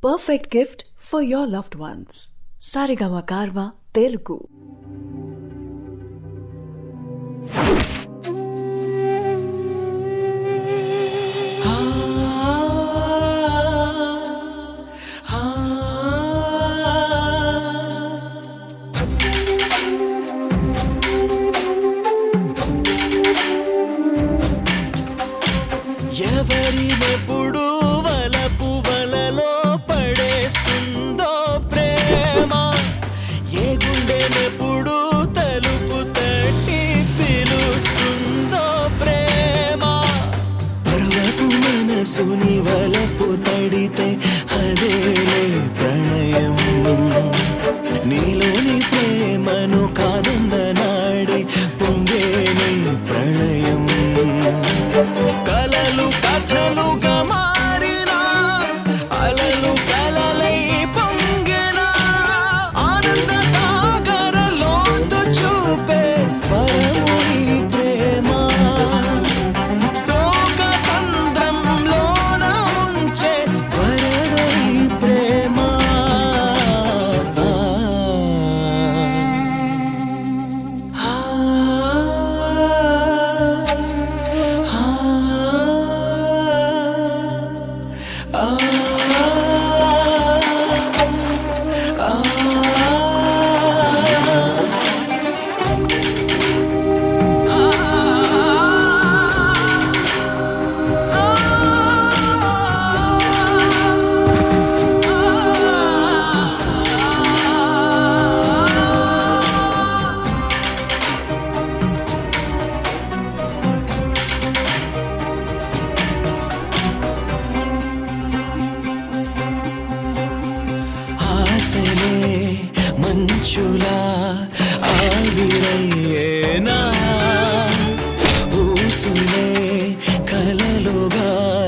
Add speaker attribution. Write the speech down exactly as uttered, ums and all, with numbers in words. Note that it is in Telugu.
Speaker 1: perfect gift for your loved ones. Saregama Karva Telugu.
Speaker 2: ఎవరినెప్పుడు వలపు వలలో పడేస్తుందో ప్రేమ, ఏ గుండెనెప్పుడు తలుపు తట్టి పిలుస్తుందో ప్రేమ. పర్వపు మనసుని వలపు తడితే అదేలే ప్రణయం, నీలోని ప్రేమను కాదన్న నాడే పొంగేనే ప్రణయం. కలలు కథలుగా మారినా, అలలు కలలై పొంగినా, ఆనంద సాగర లోతు చూపే పరము ఈ ప్రేమ. శోక సంద్రంలోన ఉంచే వరద ఈ ప్రేమ. ఆశలే మంచులా ఆవిరయ్యేనా, ఊసులే కలలుగా